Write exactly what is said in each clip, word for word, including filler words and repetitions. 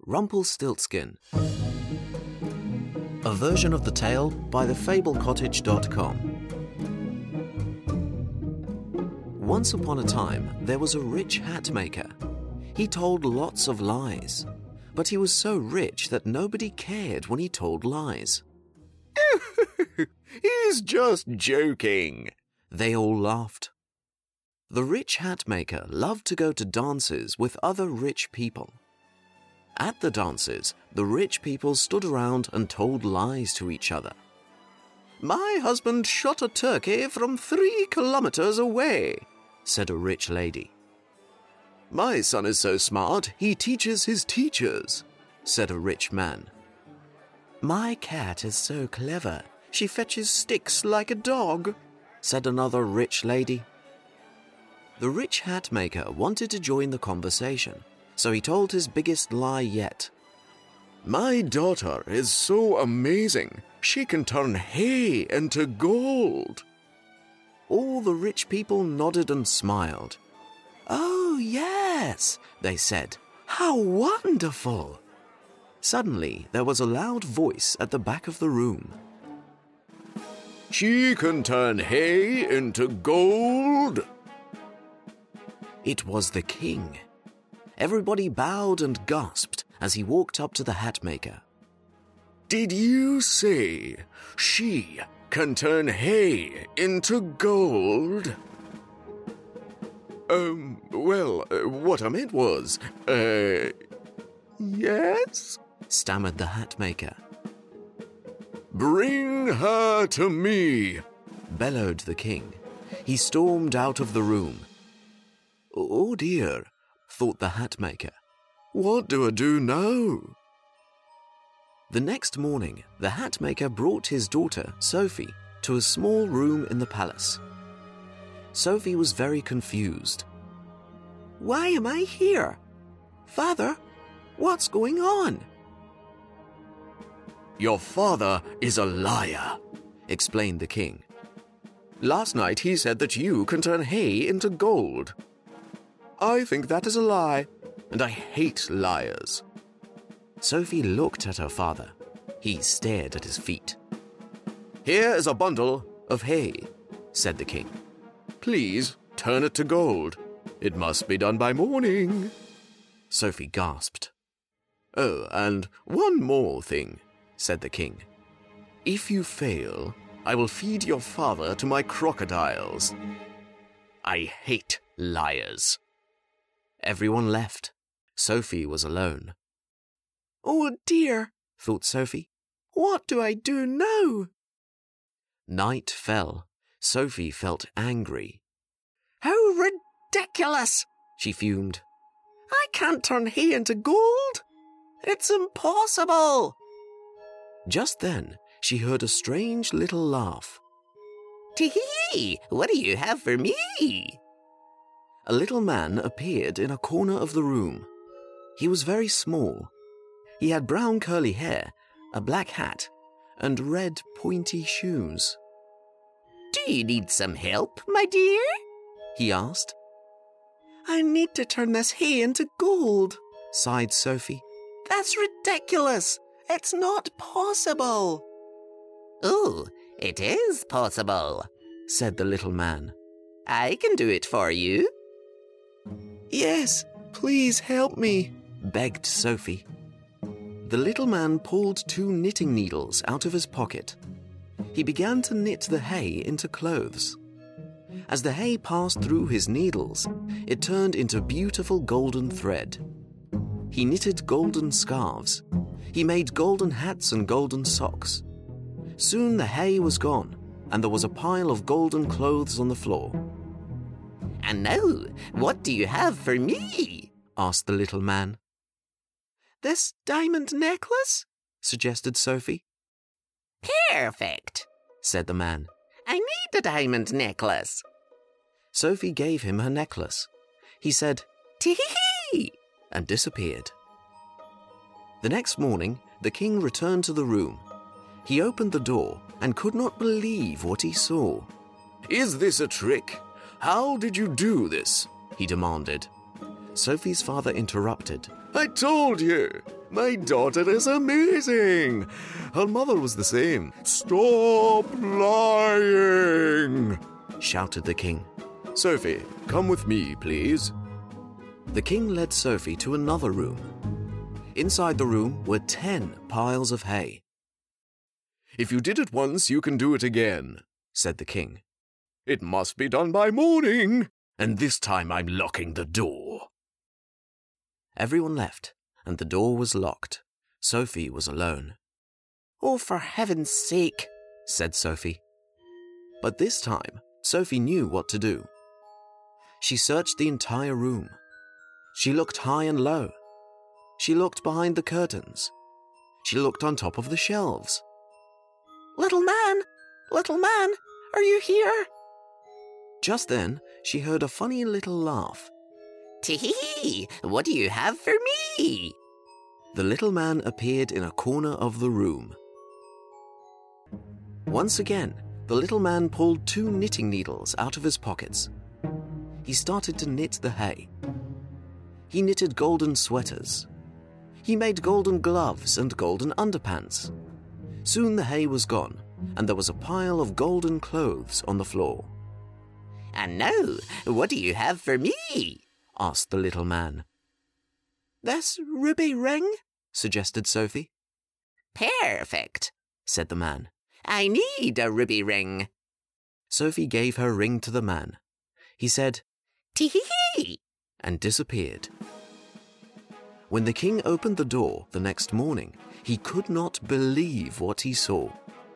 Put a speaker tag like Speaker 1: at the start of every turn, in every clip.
Speaker 1: Rumpelstiltskin. A version of the tale by the fable cottage dot com. Once upon a time, there was a rich hat maker. He told lots of lies, but he was so rich that nobody cared when he told lies.
Speaker 2: He's just joking,
Speaker 1: they all laughed. The rich hat maker loved to go to dances with other rich people. At the dances, the rich people stood around and told lies to each other.
Speaker 2: My husband shot a turkey from three kilometers away, said a rich lady. My son is so smart, he teaches his teachers, said a rich man.
Speaker 1: My cat is so clever, she fetches sticks like a dog, said another rich lady. The rich hat maker wanted to join the conversation, so he told his biggest lie yet.
Speaker 2: My daughter is so amazing, she can turn hay into gold.
Speaker 1: All the rich people nodded and smiled. Oh, yes, they said. How wonderful! Suddenly, there was a loud voice at the back of the room.
Speaker 2: She can turn hay into gold.
Speaker 1: It was the king. Everybody bowed and gasped as he walked up to the hat maker.
Speaker 2: Did you say she can turn hay into gold? Um, well, uh, what I meant was, uh, yes?
Speaker 1: Stammered the hat maker.
Speaker 2: Bring her to me,
Speaker 1: bellowed the king. He stormed out of the room.
Speaker 2: Oh dear,
Speaker 1: thought the hat maker.
Speaker 2: What do I do now?
Speaker 1: The next morning, the hat maker brought his daughter, Sophie, to a small room in the palace. Sophie was very confused. Why am I here? Father, what's going on?
Speaker 2: Your father is a liar, explained the king. Last night he said that you can turn hay into gold. I think that is a lie, and I hate liars.
Speaker 1: Sophie looked at her father. He stared at his feet.
Speaker 2: Here is a bundle
Speaker 1: of hay, said the king.
Speaker 2: Please turn it to gold. It must be done by morning.
Speaker 1: Sophie gasped.
Speaker 2: Oh, and one more thing, said the king. If you fail, I will feed your father to my crocodiles. I hate liars.
Speaker 1: Everyone left. Sophie was alone.
Speaker 3: Oh dear,
Speaker 1: thought Sophie.
Speaker 3: What do I do now?
Speaker 1: Night fell. Sophie felt angry.
Speaker 3: How ridiculous,
Speaker 1: she fumed.
Speaker 3: I can't turn hay into gold. It's impossible.
Speaker 1: Just then, she heard a strange little laugh.
Speaker 3: Tee-hee, what do you have for me?
Speaker 1: A little man appeared in a corner of the room. He was very small. He had brown curly hair, a black hat, and red pointy shoes.
Speaker 3: Do you need some help, my dear?
Speaker 1: He asked.
Speaker 3: I need to turn this hay into gold,
Speaker 1: sighed Sophie.
Speaker 3: That's ridiculous. It's not possible.
Speaker 4: Oh, it is possible,
Speaker 1: said the little man.
Speaker 4: I can do it for you.
Speaker 3: Yes, please help me,
Speaker 1: begged Sophie. The little man pulled two knitting needles out of his pocket. He began to knit the hay into clothes. As the hay passed through his needles, it turned into beautiful golden thread. He knitted golden scarves. He made golden hats and golden socks. Soon the hay was gone, and there was a pile of golden clothes on the floor.
Speaker 4: And now, what do you have for me?
Speaker 1: asked the little man.
Speaker 3: This diamond necklace?
Speaker 1: suggested Sophie.
Speaker 4: Perfect,
Speaker 1: said the man.
Speaker 4: I need a diamond necklace.
Speaker 1: Sophie gave him her necklace. He said,
Speaker 4: Tee-hee-hee,
Speaker 1: and disappeared. The next morning, the king returned to the room. He opened the door and could not believe what he saw.
Speaker 2: Is this a trick? How did you do this? He demanded.
Speaker 1: Sophie's father interrupted.
Speaker 2: I told you, My daughter is amazing! Her mother was the same. Stop lying! Shouted the king. Sophie, come with me, please. The king led Sophie to another room. Inside the room were ten piles of hay. If you did it once, you can do it again, said the king. It must be done by morning, and this time I'm locking the door. Everyone left, and the door was locked. Sophie was alone.
Speaker 3: Oh, for heaven's sake,
Speaker 1: said Sophie. But this time, Sophie knew what to do. She searched the entire room. She looked high and low. She looked behind the curtains. She looked on top of the shelves.
Speaker 3: Little man, little man, are you here?
Speaker 1: Just then, she heard a funny little laugh.
Speaker 4: Tee-hee-hee, what do you have for me?
Speaker 1: The little man appeared in a corner of the room. Once again, the little man pulled two knitting needles out of his pockets. He started to knit the hay. He knitted golden sweaters. He made golden gloves and golden underpants. Soon the hay was gone, and there was a pile of golden clothes on the floor.
Speaker 4: And now, what do you have for me?
Speaker 1: Asked the little man.
Speaker 3: This ruby ring?
Speaker 1: Suggested Sophie.
Speaker 4: Perfect, said the man. I need a ruby ring.
Speaker 1: Sophie gave her ring to the man. He said,
Speaker 4: Tee-hee-hee,
Speaker 1: and disappeared. When the king opened the door the next morning, he could not believe what he saw.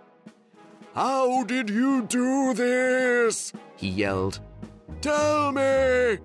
Speaker 1: How did you do this? He yelled. Tell me!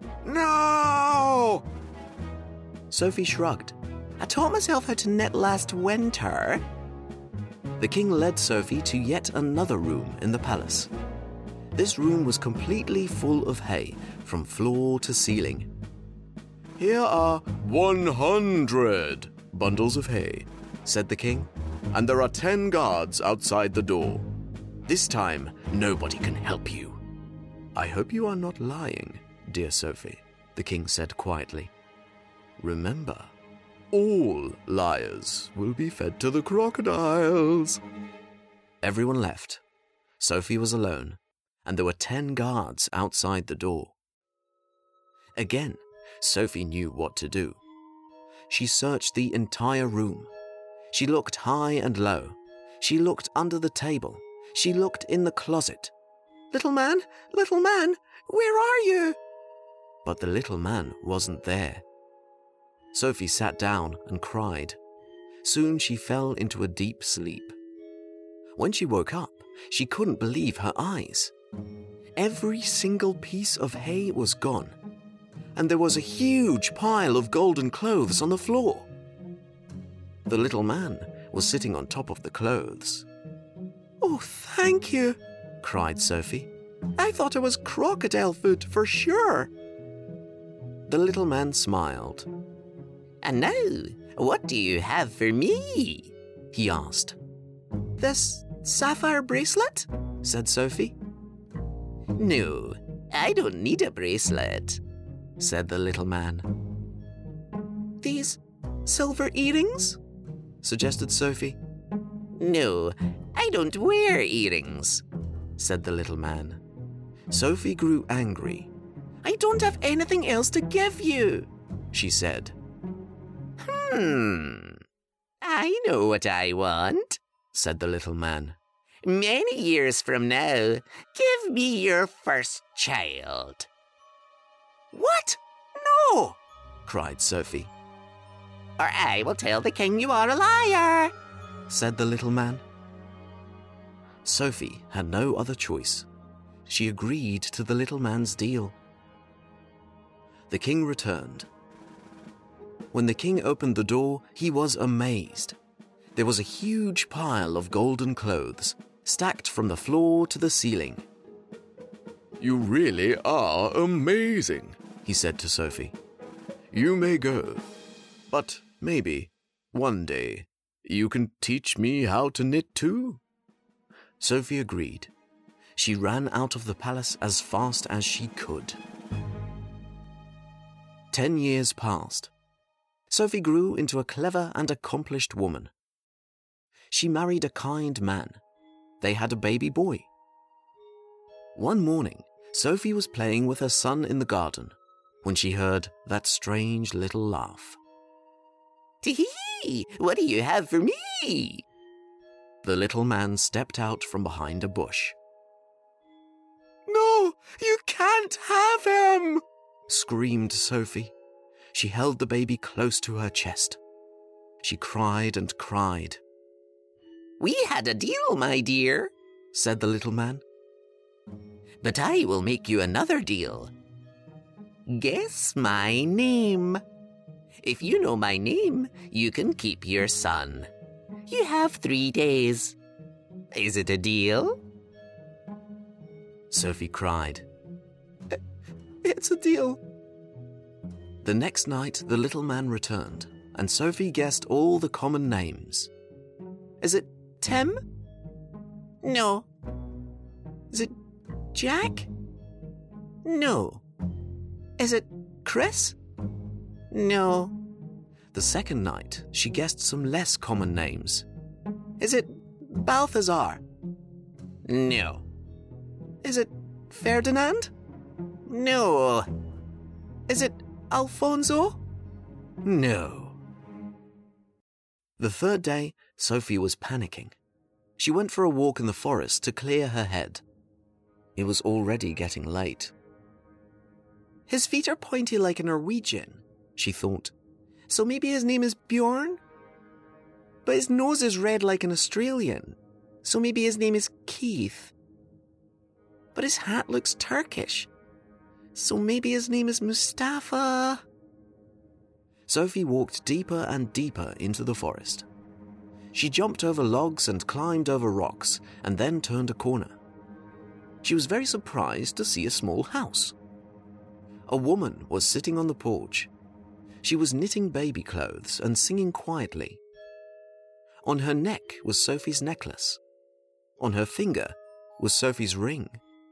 Speaker 1: Now! Sophie shrugged.
Speaker 3: I taught myself how to knit last winter.
Speaker 1: The king led Sophie to yet another room in the palace. This room was completely full of hay, from floor to ceiling. Here are one hundred bundles of hay, said the king, and there are ten guards outside the door. This time, nobody can help you. I hope you are not lying, dear Sophie, the king said quietly. Remember, all liars will be fed to the crocodiles. Everyone left. Sophie was alone, and there were ten guards outside the door. Again, Sophie knew what to do. She searched the entire room. She looked high and low. She looked under the table. She looked in the closet.
Speaker 3: Little man, little man, where are you?
Speaker 1: But the little man wasn't there. Sophie sat down and cried. Soon she fell into a deep sleep. When she woke up, she couldn't believe her eyes. Every single piece of hay was gone, and there was a huge pile of golden clothes on the floor. The little man was sitting on top of the clothes.
Speaker 3: Oh, thank you,
Speaker 1: cried Sophie.
Speaker 3: I thought it was crocodile food for sure.
Speaker 1: The little man smiled.
Speaker 4: And now, what do you have for me?
Speaker 1: He asked.
Speaker 3: This sapphire bracelet?
Speaker 1: Said Sophie.
Speaker 4: No, I don't need a bracelet,
Speaker 1: said the little man.
Speaker 3: These silver earrings?
Speaker 1: Suggested Sophie.
Speaker 4: No, I don't wear earrings,
Speaker 1: said the little man. Sophie grew angry.
Speaker 3: I don't have anything else to give you,
Speaker 1: she said.
Speaker 4: Hmm, I know what I want,
Speaker 1: said the little man.
Speaker 4: Many years from now, give me your first child.
Speaker 3: What? No!
Speaker 1: cried Sophie.
Speaker 4: Or I will tell the king you are a liar,
Speaker 1: said the little man. Sophie had no other choice. She agreed to the little man's deal. The king returned. When the king opened the door, he was amazed. There was a huge pile of golden clothes, stacked from the floor to the ceiling. You really are amazing, he said to Sophie. You may go, but maybe, one day, you can teach me how to knit too? Sophie agreed. She ran out of the palace as fast as she could. Ten years passed. Sophie grew into a clever and accomplished woman. She married a kind man. They had a baby boy. One morning, Sophie was playing with her son in the garden when she heard that strange little laugh.
Speaker 4: Tee-hee! What do you have for me?
Speaker 1: The little man stepped out from behind a bush.
Speaker 3: No, you can't have him!
Speaker 1: Screamed Sophie. She held the baby close to her chest. She cried and cried.
Speaker 4: We had a deal, my dear,
Speaker 1: said the little man.
Speaker 4: But I will make you another deal. Guess my name. If you know my name, you can keep your son. You have three days. Is it a deal?
Speaker 1: Sophie cried.
Speaker 3: It's a deal.
Speaker 1: The next night, the little man returned, and Sophie guessed all the common names. Is it Tim?
Speaker 4: No.
Speaker 1: Is it Jack?
Speaker 4: No.
Speaker 1: Is it Chris?
Speaker 4: No.
Speaker 1: The second night, she guessed some less common names. Is it Balthazar?
Speaker 4: No.
Speaker 1: Is it Ferdinand?
Speaker 4: No.
Speaker 1: Is it Alfonso?
Speaker 4: No.
Speaker 1: The third day, Sophie was panicking. She went for a walk in the forest to clear her head. It was already getting late. His feet are pointy like a Norwegian, she thought. So maybe his name is Bjorn? But his nose is red like an Australian. So maybe his name is Keith. But his hat looks Turkish. So maybe his name is Mustafa. Sophie walked deeper and deeper into the forest. She jumped over logs and climbed over rocks, and then turned a corner. She was very surprised to see a small house. A woman was sitting on the porch. She was knitting baby clothes and singing quietly. On her neck was Sophie's necklace. On her finger was Sophie's ring.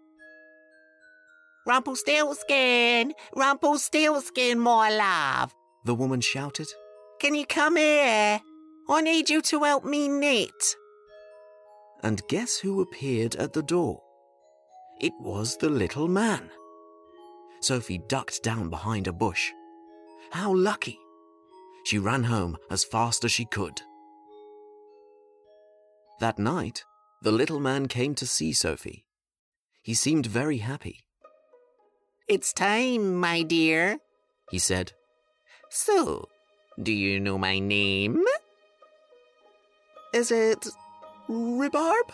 Speaker 4: Rumpelstiltskin! Rumpelstiltskin, my love!
Speaker 1: The woman shouted.
Speaker 4: Can you come here? I need you to help me knit.
Speaker 1: And guess who appeared at the door? It was the little man. Sophie ducked down behind a bush. How lucky! She ran home as fast as she could. That night, the little man came to see Sophie. He seemed very happy.
Speaker 4: It's time, my dear,
Speaker 1: he said.
Speaker 4: So, do you know my name?
Speaker 3: Is it Rhubarb?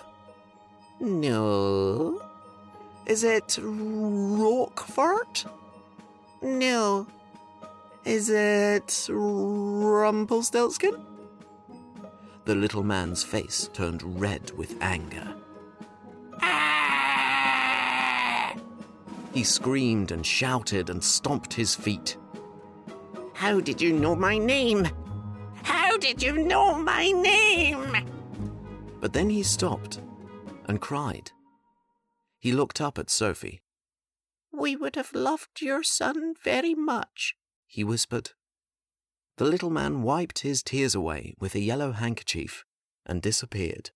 Speaker 4: No.
Speaker 3: Is it Roquefort?
Speaker 4: No.
Speaker 3: Is it Rumpelstiltskin?
Speaker 1: The little man's face turned red with anger.
Speaker 4: Ah!
Speaker 1: He screamed and shouted and stomped his feet.
Speaker 4: How did you know my name? How did you know my name?
Speaker 1: But then he stopped and cried. He looked up at Sophie.
Speaker 3: We would have loved your son very much,
Speaker 1: he whispered. The little man wiped his tears away with a yellow handkerchief and disappeared.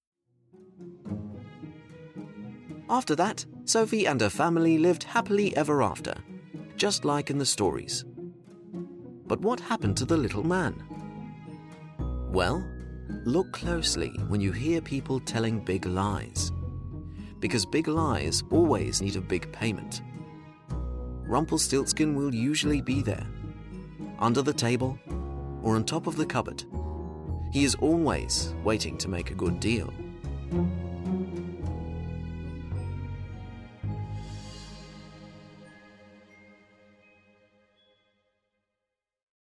Speaker 1: After that, Sophie and her family lived happily ever after, just like in the stories. But what happened to the little man? Well, look closely when you hear people telling big lies. Because big lies always need a big payment. Rumpelstiltskin will usually be there, under the table or on top of the cupboard. He is always waiting to make a good deal.